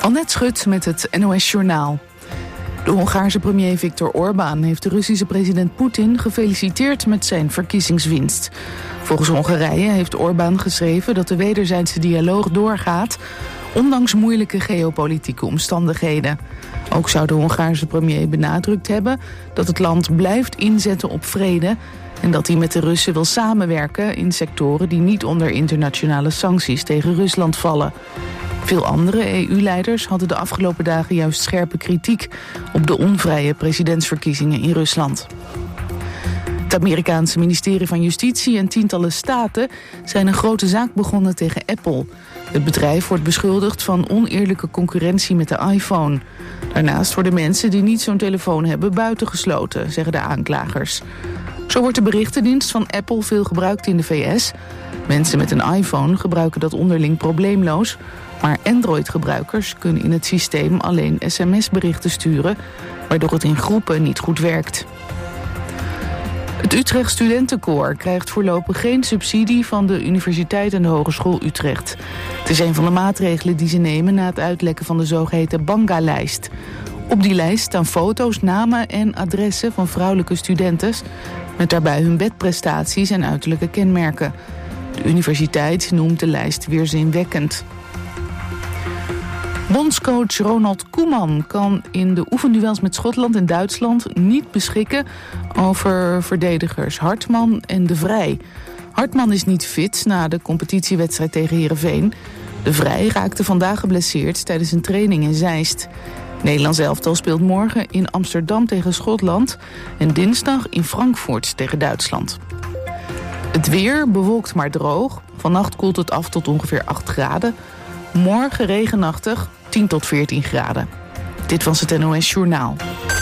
Annette Schut met het NOS Journaal. De Hongaarse premier Viktor Orbán heeft de Russische president Poetin gefeliciteerd met zijn verkiezingswinst. Volgens Hongarije heeft Orbán geschreven dat de wederzijdse dialoog doorgaat, ondanks moeilijke geopolitieke omstandigheden. Ook zou de Hongaarse premier benadrukt hebben dat het land blijft inzetten op vrede en dat hij met de Russen wil samenwerken in sectoren die niet onder internationale sancties tegen Rusland vallen. Veel andere EU-leiders hadden de afgelopen dagen juist scherpe kritiek op de onvrije presidentsverkiezingen in Rusland. Het Amerikaanse ministerie van Justitie en tientallen staten zijn een grote zaak begonnen tegen Apple. Het bedrijf wordt beschuldigd van oneerlijke concurrentie met de iPhone. Daarnaast worden mensen die niet zo'n telefoon hebben buitengesloten, zeggen de aanklagers. Zo wordt de berichtendienst van Apple veel gebruikt in de VS. Mensen met een iPhone gebruiken dat onderling probleemloos, maar Android-gebruikers kunnen in het systeem alleen sms-berichten sturen, waardoor het in groepen niet goed werkt. Het Utrecht Studentenkoor krijgt voorlopig geen subsidie van de Universiteit en de Hogeschool Utrecht. Het is een van de maatregelen die ze nemen na het uitlekken van de zogeheten Banga-lijst. Op die lijst staan foto's, namen en adressen van vrouwelijke studenten, met daarbij hun bedprestaties en uiterlijke kenmerken. De universiteit noemt de lijst weerzinwekkend. Bondscoach Ronald Koeman kan in de oefenduels met Schotland en Duitsland niet beschikken over verdedigers Hartman en De Vrij. Hartman is niet fit na de competitiewedstrijd tegen Heerenveen. De Vrij raakte vandaag geblesseerd tijdens een training in Zeist. Nederlands elftal speelt morgen in Amsterdam tegen Schotland en dinsdag in Frankfurt tegen Duitsland. Het weer bewolkt maar droog. Vannacht koelt het af tot ongeveer 8 graden. Morgen regenachtig, 10 tot 14 graden. Dit was het NOS Journaal.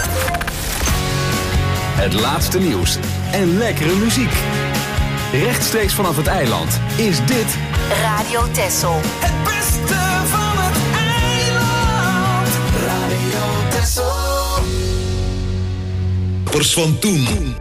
Het laatste nieuws en lekkere muziek. Rechtstreeks vanaf het eiland is dit Radio Texel. Het beste van het eiland. Radio Texel. Pers van toen.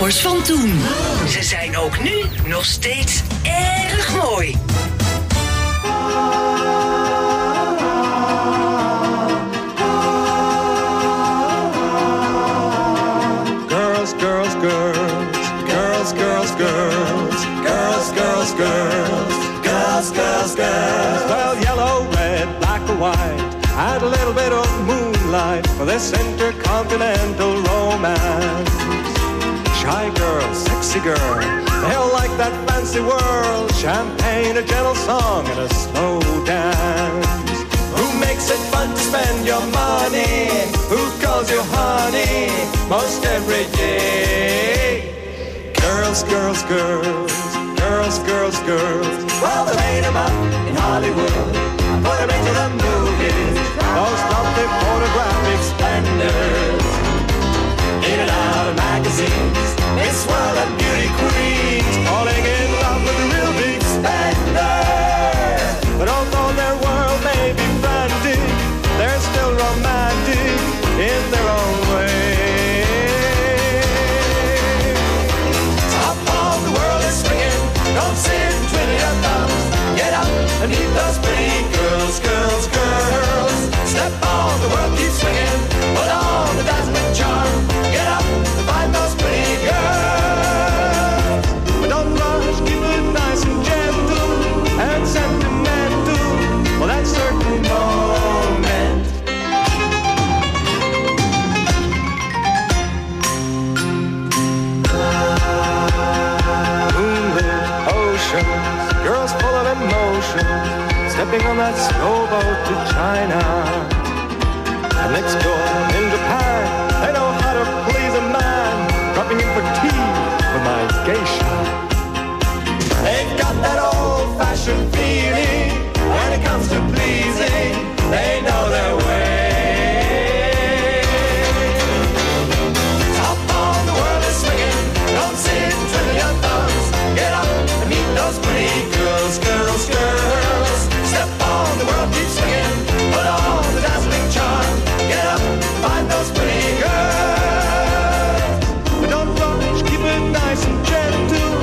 nummers van toen. Ze zijn ook nu nog steeds erg mooi. Girls, girls, girls, girls, girls, girls, girls, girls, girls, girls, girls, girls. Well, yellow, red, black or white, add a little bit of moonlight for this intercontinental romance. Shy girl, sexy girl, they all like that fancy world. Champagne, a gentle song, and a slow dance. Who makes it fun to spend your money? Who calls you honey most every day? Girls, girls, girls, girls, girls, girls. Well, they made them up in Hollywood, put them into the movies. Those lovely photographic splendors, in and out of magazines. Miss World and beauty queens, falling in love with the real big spenders. But although their world may be frantic, they're still romantic in their own way. Top of the world is swinging, don't sit twiddling your thumbs. Get up and meet those pretty girls, girls, girls. Step on, the world keeps swinging, put on the dazzling charm. Get up and find those pretty girls. But don't rush, keep it nice and gentle and sentimental for that certain moment. Moonlit oceans, girls full of emotion, stepping on that slow boat to China. And next door in Japan, they know how to please a man, dropping in for tea with my geisha. They've got that old-fashioned feeling when it comes to pleasing. They know their way. Top on the world is swinging, don't sit twiddling your thumbs. Get up and meet those pretty girls, girls, girls. Step on, the world keeps swinging, put on the dazzling charm. Get up, find those pretty girls. But don't rush, keep it nice and gentle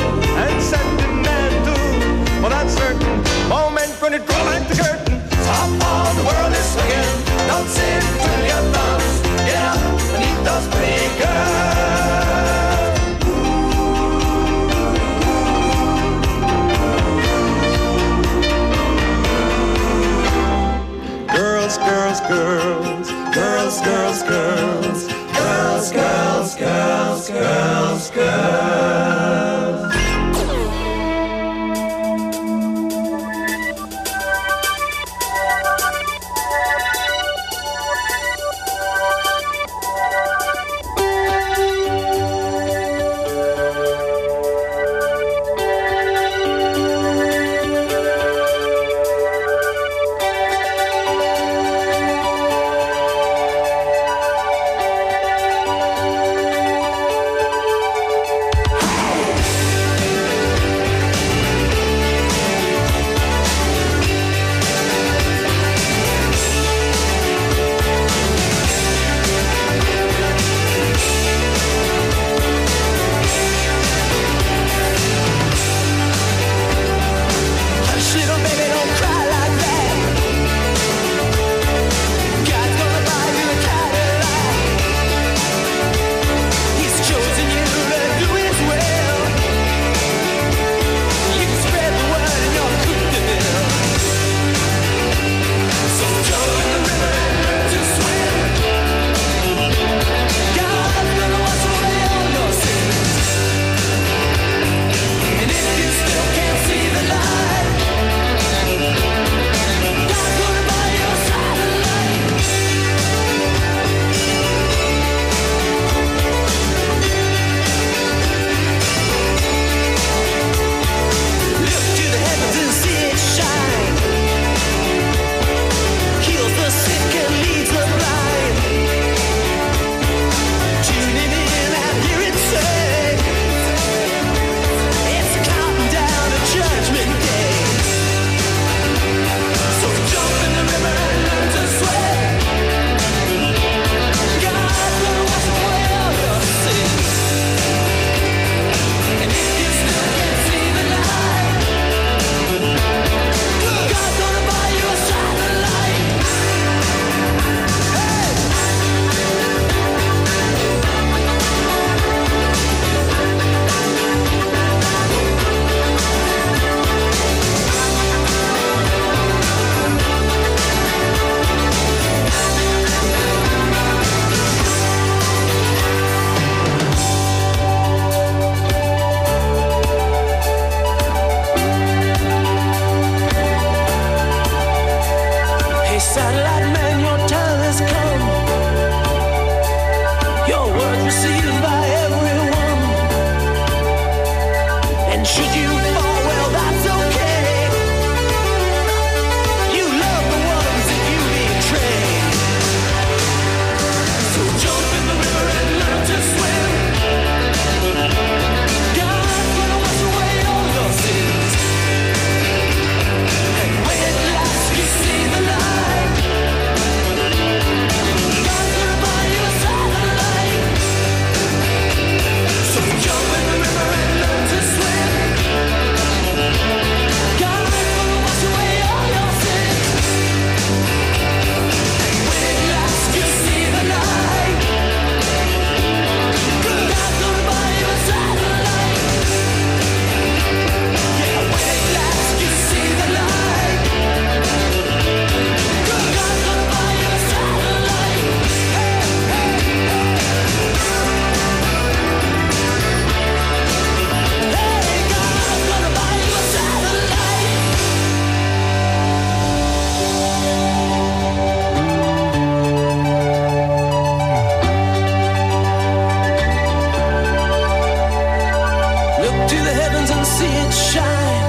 heavens and see it shine.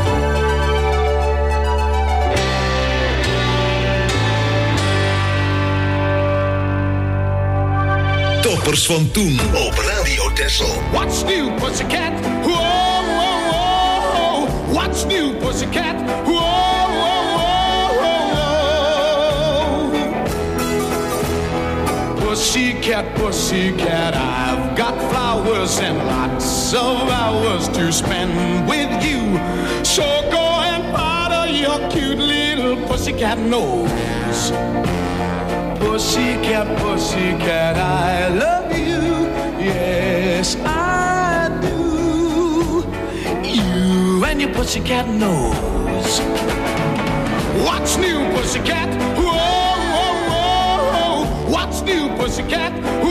Toppers van toen op Radio Texel. What's new, pussycat? Whoa, whoa, whoa. What's new, pussycat? Whoa, whoa, whoa, whoa. Pussycat, pussycat, I've got flowers and lots of hours to spend with you. So go and powder your cute little pussycat nose. Pussycat, pussycat, I love you, yes I do. You and your pussycat nose. What's new, pussycat? Whoa, whoa, whoa. What's new, pussycat? Whoa,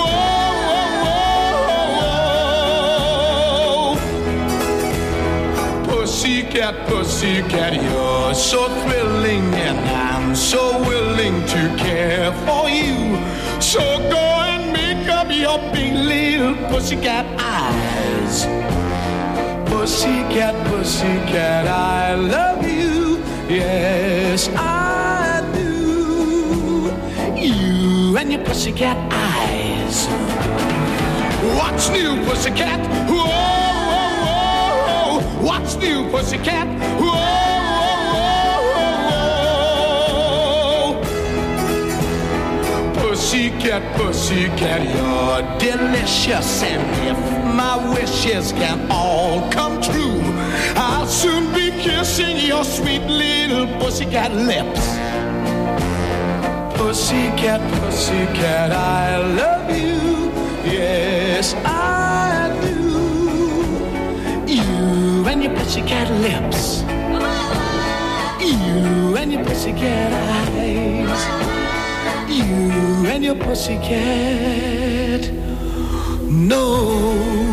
whoa, whoa. Pussycat, pussycat, you're so thrilling and I'm so willing to care for you. So go and make up your big little pussycat eyes. Pussycat, pussycat, I love you, yes I do. You and your pussycat eyes. What's new, pussycat? Whoa, whoa, whoa. What's new, pussycat? Whoa, whoa, whoa. Pussycat, pussycat, you're delicious. And if my wishes can all come true, I'll soon be kissing your sweet little pussycat lips. Pussycat, pussycat, I love you, yes I do. You and your pussycat lips. You and your pussycat eyes. You and your pussycat nose.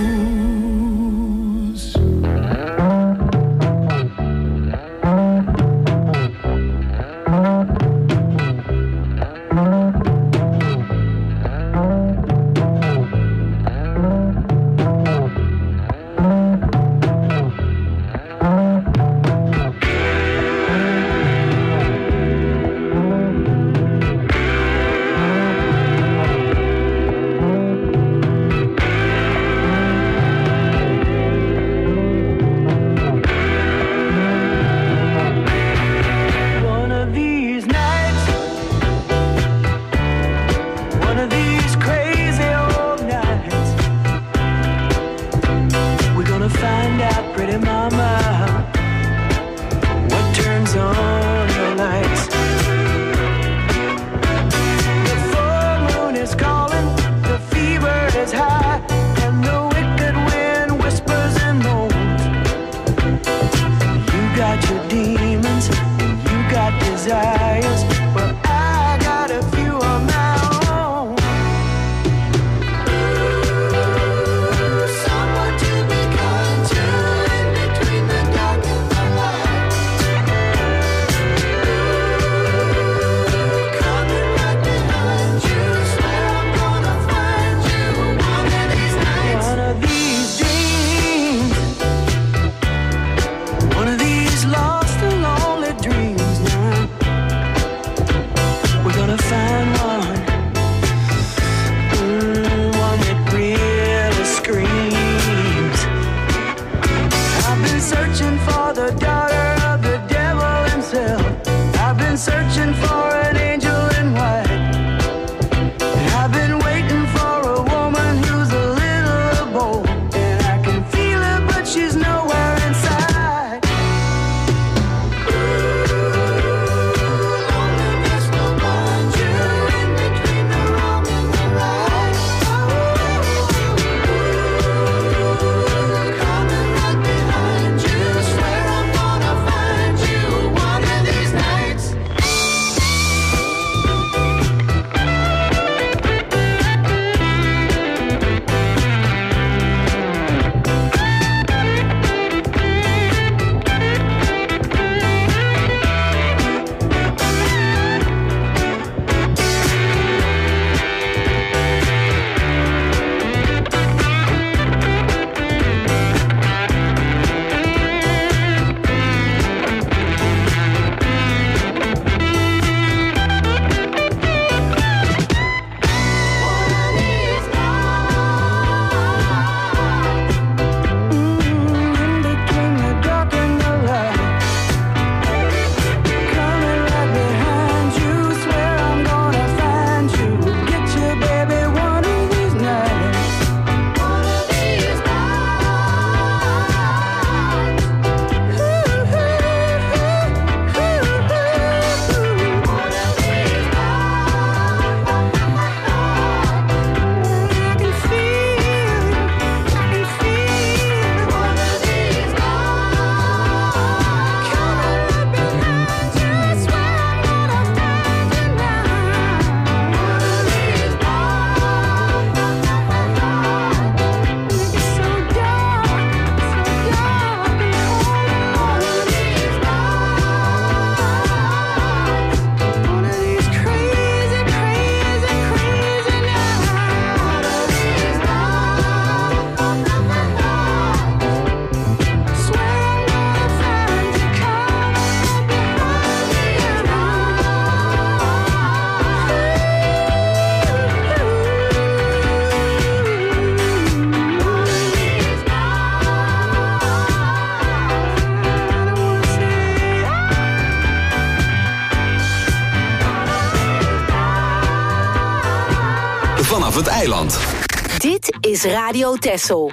vanaf het eiland. Dit is Radio Texel.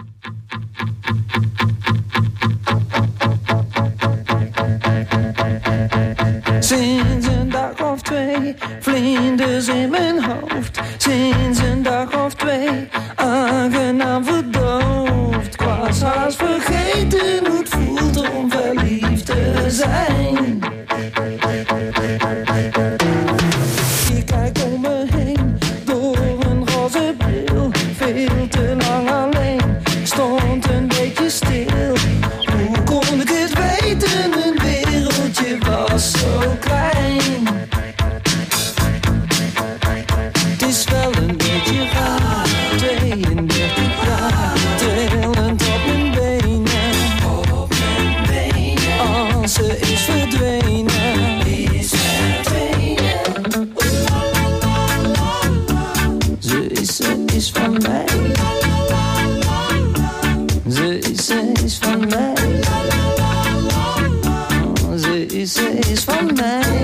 Sinds een dag of 2, vlinders in mijn hoofd. Sinds een dag of 2, aangenaam verdoofd. Ik was haast vergeten hoe het voelt om verliefd te zijn. Ik kijk om me heen, door een roze bril. Veel te lang alleen, ik stond een beetje stil. Hoe kon ik het weten, een wereldje was zo klein. Het is wel een beetje raar, 32 jaar, trillend op mijn benen. Als ze is verdwenen, Ze is van mij. Ze is van mij. Ze is van mij.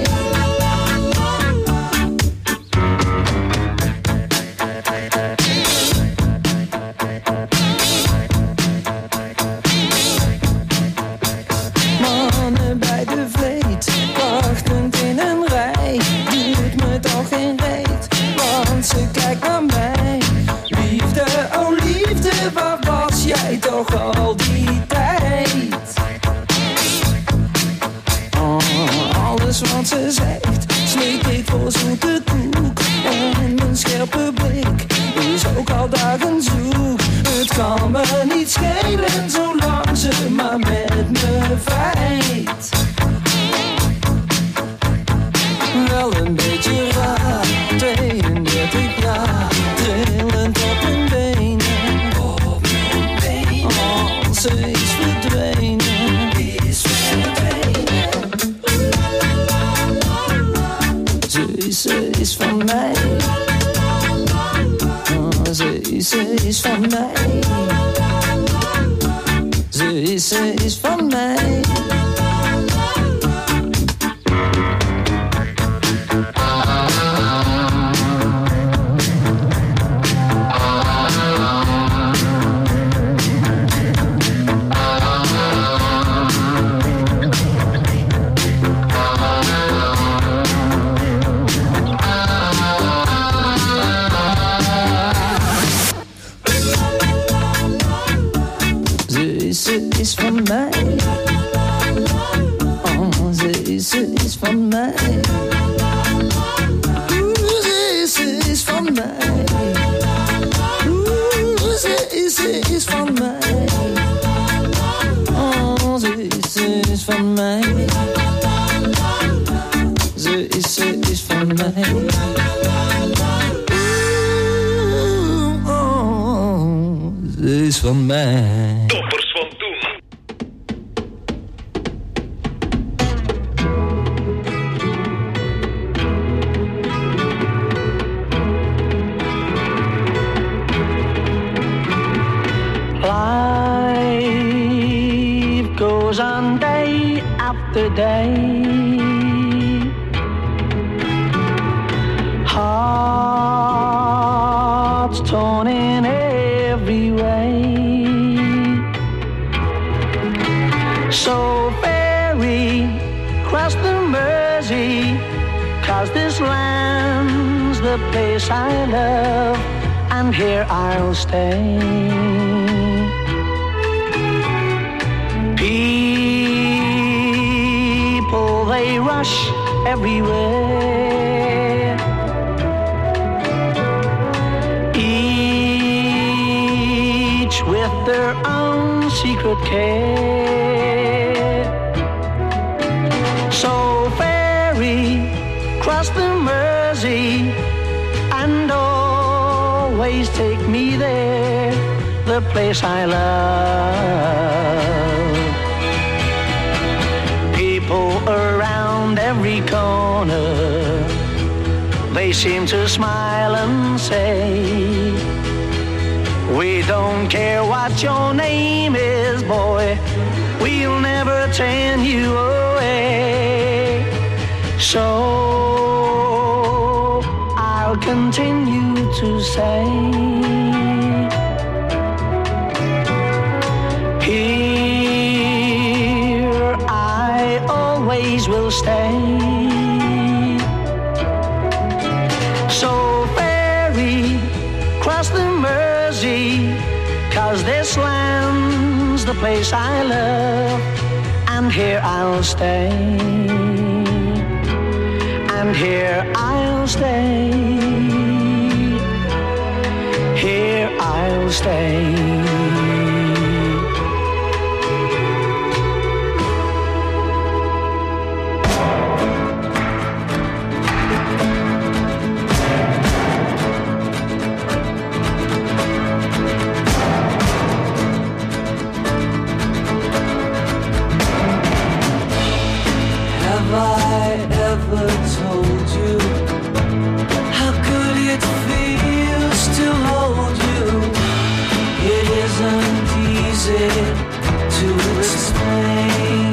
Mannen bij de vleet, wachtend in een rij. Doet me toch geen reet, want ze kijkt naar mij. Liefde, oh liefde, waar was jij toch al die tijd? Oh, alles wat ze zegt, slik ik voor zoete koek. En mijn scherpe blik is ook al dagen zoek. Het kan me niet schelen, zolang ze maar met me vrijt. Wel een beetje raar, 32 jaar, trillend op mijn benen. Oh, ze is verdwenen. Ze is van mij. Oh, ze is van mij. Ze is van mij. Ze is van mij. Oh, ze is van mij. Ze is van mij. Ze is van mij. Oh, ze is van mij. Ze is van mij. Oh, ze is van mij. Toppers van toen. Life goes on day after day. Hearts torn in every way. So ferry cross the Mersey, 'cause this land's the place I love, and here I'll stay. People, they rush everywhere. Each with their own secret care. So ferry cross the Mersey and always take me there, the place I love. People around every corner, they seem to smile and say, we don't care what your name is, boy, we'll never turn you away. So I'll continue to to say. Here I always will stay. So ferry, cross the Mersey, 'cause this land's the place I love, and here I'll stay, and here I'll stay, here I'll stay. Have I ever told you how good it feels to hold you? It isn't easy to explain.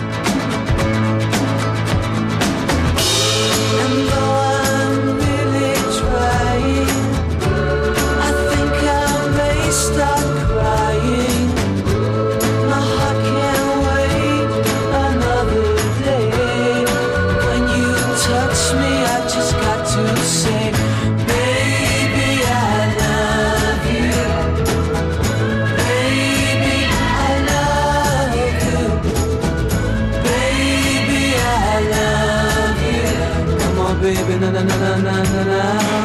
And though I'm really trying, I think I may start crying. My heart can't wait another day. When you touch me, I just got to say, baby, I love you. Baby, I love you. Baby, I love you. Come on, baby, na na na na na na na.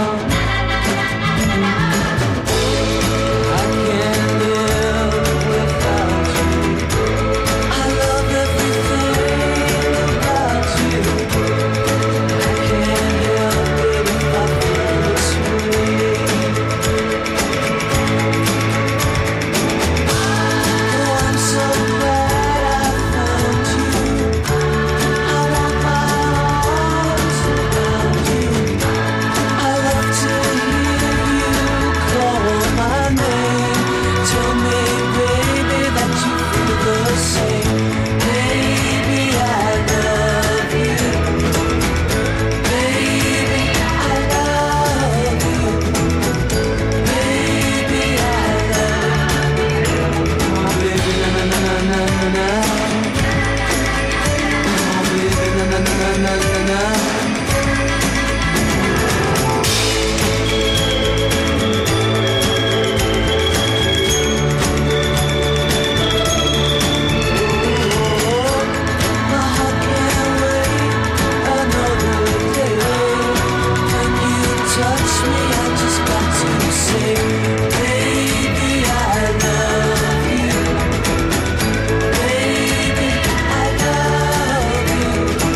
I can't live without you. I love everything about you. I can't help it if I feel this way. Oh, I'm so glad I found you. I want my arms around you. I love to hear you call my name. Tell me, baby, that you feel the same. Baby, I love you. Baby, I love you. Baby, I love you. Come on, baby, na na na na na na na. Come on, baby, na na na na na na na. My heart can't wait another day. When you touch me, I just got to say, baby, I love you. Baby, I love you.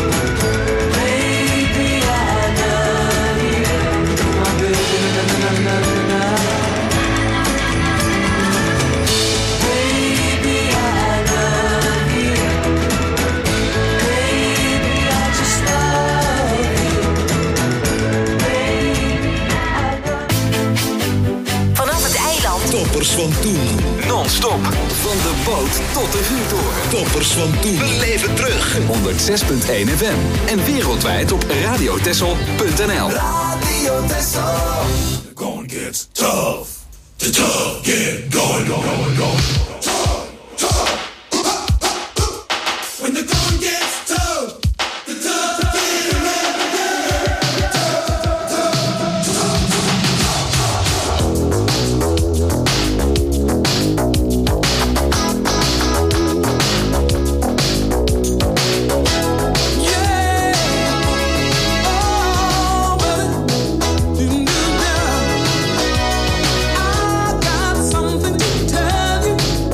Baby, I love you. Come on, baby, na na na na na na. Baby, I love you. Baby, I just love you. Baby, I love you. Vanaf het eiland Toppers van toen. Non-stop. Van de boot tot de vuurtoren. Toppers van toen. Beleef het terug. 106.1 FM. En wereldwijd op radiotessel.nl. Radio Texel. Going gets tough. The tough get going. Tough, tough. When the going gets tough, the tough get I got something to tell you.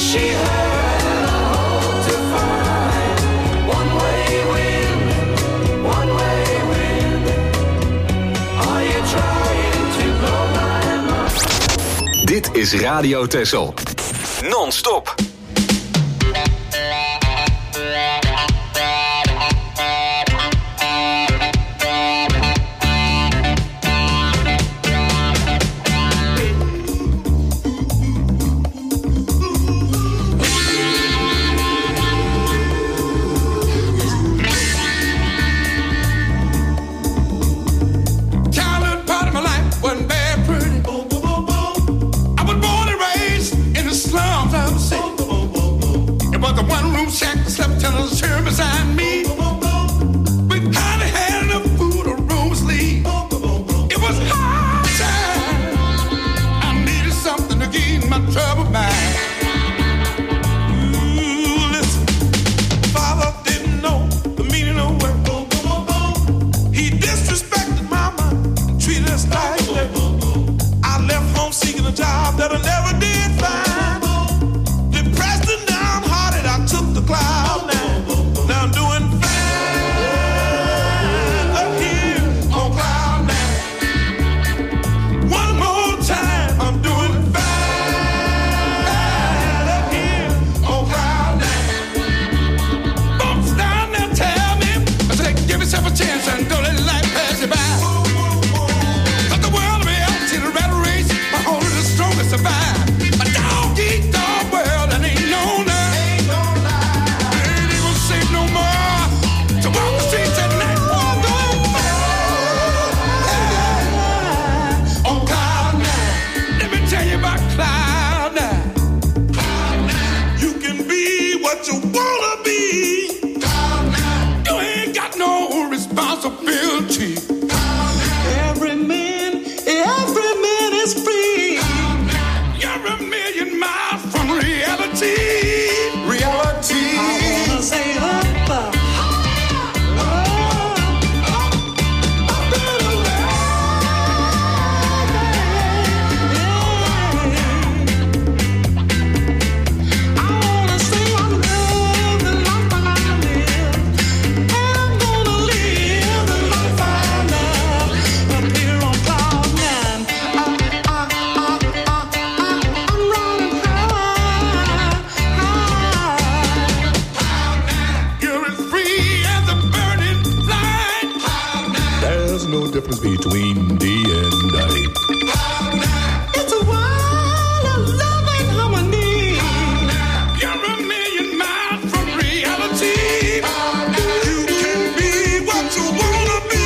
she heard, and I hope to find one-way wind, one-way wind. Are you trying to blow my mind? Dit is Radio Texel. Non-stop. Beside me, we hardly had enough food or room to sleep. It was hard time. I needed something to keep my trouble back. Ooh, listen, Father didn't know the meaning of work. He disrespected Mama and treated us like that. I left home seeking a job that I never did find. Depressed and downhearted, I took the cloud now. Now I'm doing fine up here on cloud nine. One more time, I'm doing fine up here on cloud nine. Folks down there tell me, I say, give yourself a chance and don't let life pass you by. But the world will be empty, the rat race, but only the strongest survive. A dog-eat-dog world and ain't no lie. No more to walk the streets at night. On cloud nine, let me tell you about cloud nine. Cloud nine, you can be what you wanna be. Cloud nine, you ain't got no responsibility. Cloud nine, every man is free. Cloud nine, you're a million miles from reality. Reality. I wanna say between day and night. It's a world of love and harmony. You're a million miles from reality. You can be what you wanna be.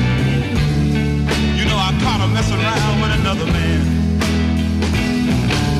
Messing around with another man.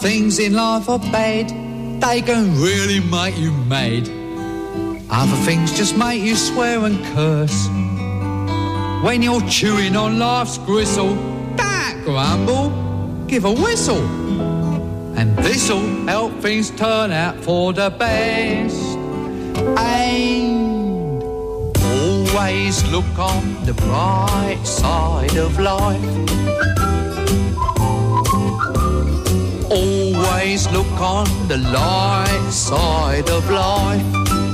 things in life are bad. They can really make you mad. Other things just make you swear and curse. When you're chewing on life's gristle, don't grumble, give a whistle. And this'll help things turn out for the best. And always look on the bright side of life. Always look on the light side of life.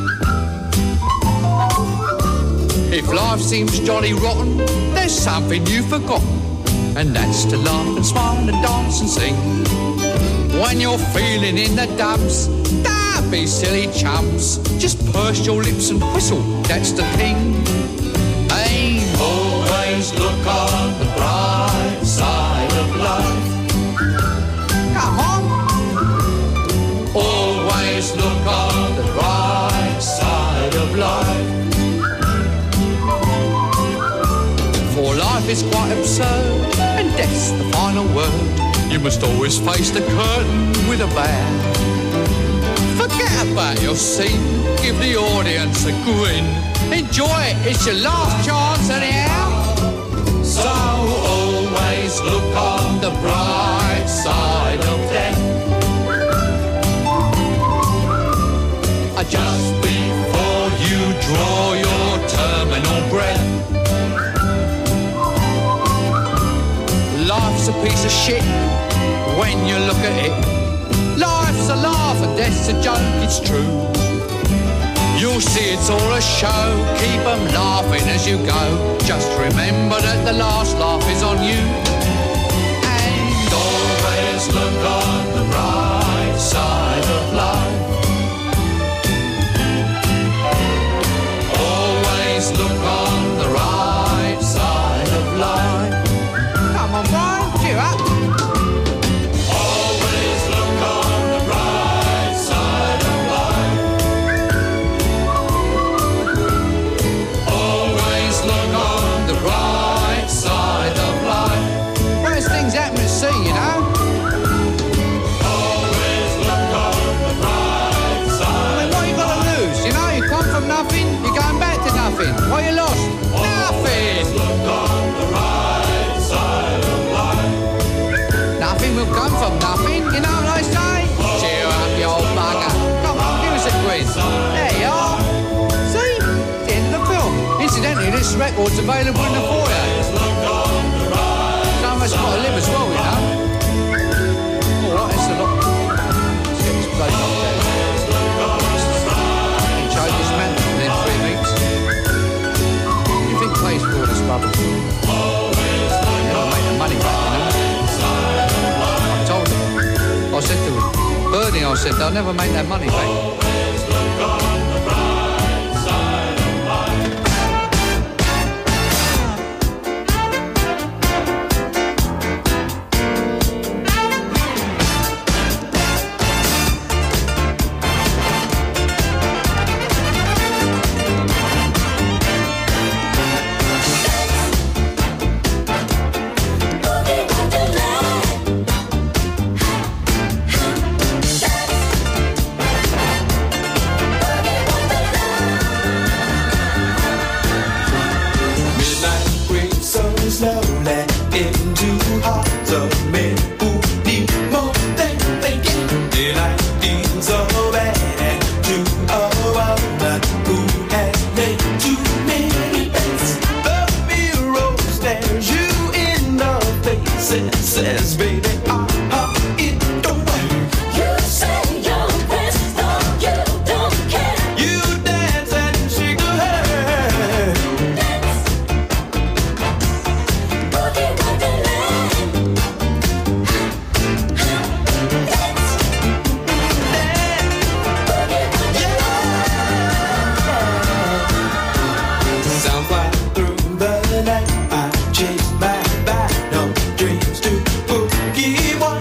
If life seems jolly rotten, there's something you've forgotten, and that's to laugh and smile and dance and sing. When you're feeling in the dumps, don't be silly chumps. Just purse your lips and whistle, that's the thing. Hey, always look on the bright side of life. Come on. Always look on the bright side of life. For life is quite absurd, and death's the final word. You must always face the curtain with a bow. Forget about your scene, give the audience a grin. Enjoy it, it's your last chance anyhow. So always look on the bright side of death. Just before you draw your terminal breath. Life's a piece of shit when you look at it. Life's a laugh and death's a joke, it's true. You'll see it's all a show, keep them laughing as you go. Just remember that the last laugh is on you. And always look on the bright side of life. Always look on the right side of life. Come on, Brian, cheer up. Always look on the right side of life. Always look on the right side of life. Well, there's things happening at sea, you know. Always look on the right side. I mean, what you got to lose? You know, you come from nothing, you're going back to nothing. What you lost? Nothing. Look on the right side of life. Nothing will come from nothing, you know what I say? Cheer up, you old bugger. Come on, give us a quiz. There you are. See? It's the end of the film. Incidentally, this record's available in the foyer. Some of us got to live as well, you know. All right, it's a lot. Let's get this bloke knocked down. Change this man within 3 weeks. You think plays for this rubbish? You never make the money back, you know. I told him. I said to him, Bernie, I said, they'll never make that money back. Chase my bad, no dreams to boogie one.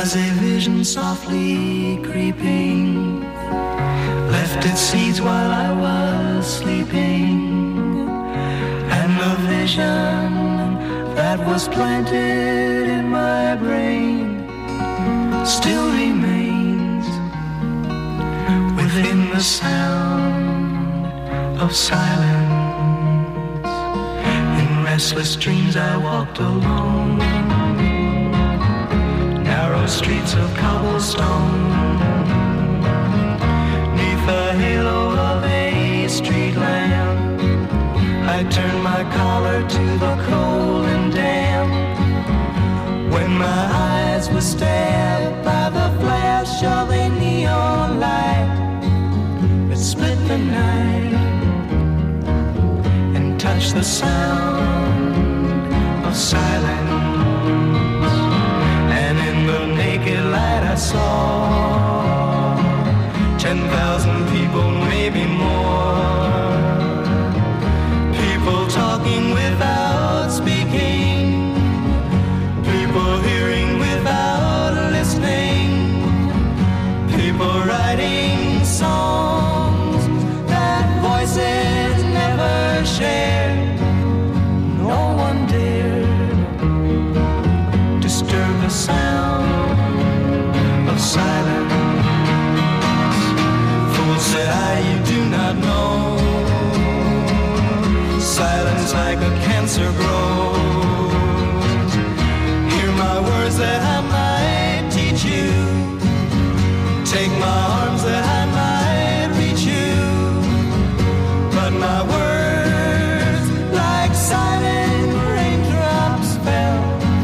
as a vision softly creeping left its seeds while I was sleeping, and the vision that was planted in my brain still remains within the sound of silence. In restless dreams I walked alone, narrow streets of cobblestone, neath the halo of a street lamp. I turned my collar to the cold and damp, when my eyes were stabbed by the flash of a neon light that split the night and touched the sound of silence. And in the naked light I saw 10,000 people, maybe more, people talking without speaking, people hearing without listening, people writing songs that voices never shared. No one dared disturb the sound of silence. Fool, said I, you do not know, silence like a cancer grows. Hear my words that I might teach you, take my arms that I might reach you, but my words like silent raindrops fell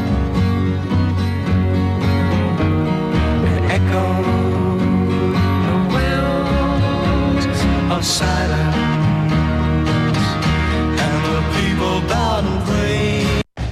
and echoed the wells of silence, and the people bowed and prayed.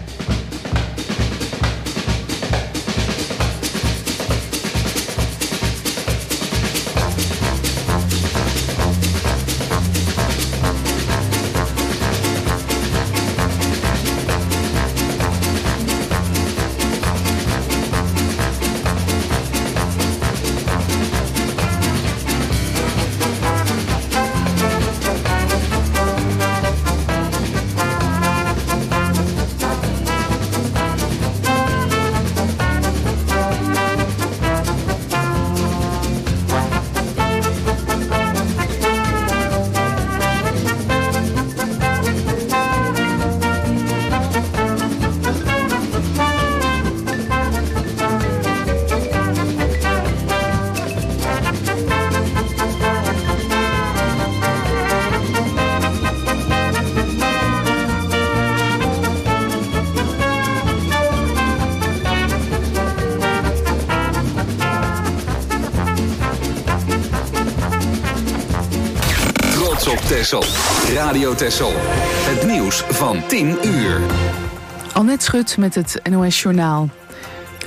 Texel. Radio Texel. Het nieuws van 10 uur. Annette Schut met het NOS Journaal.